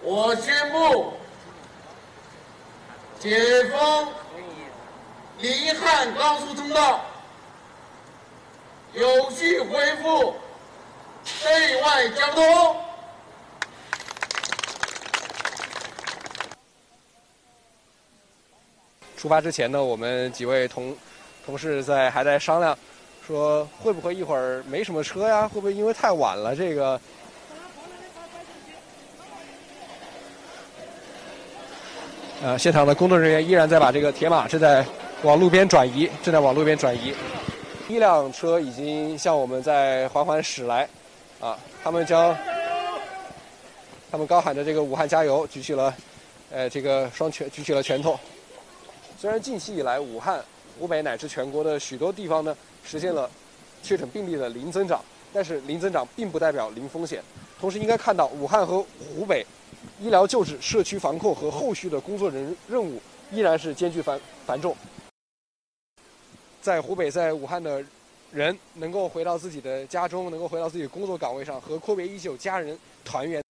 我宣布，解封宁汉高速通道，有序恢复内外交通。 出发之前呢，我们几位同事还在商量，说会不会一会儿没什么车呀？会不会因为太晚了这个？现场的工作人员依然在把这个铁马正在往路边转移。一辆车已经向我们在缓缓驶来，他们高喊着这个武汉加油，举起了拳头。虽然近期以来，武汉、湖北乃至全国的许多地方呢，实现了确诊病例的零增长，但是零增长并不代表零风险。同时，应该看到武汉和湖北医疗救治、社区防控和后续的工作任务依然是艰巨繁重。在湖北、在武汉的人能够回到自己的家中，能够回到自己的工作岗位上，和 COVID-19 家人团圆。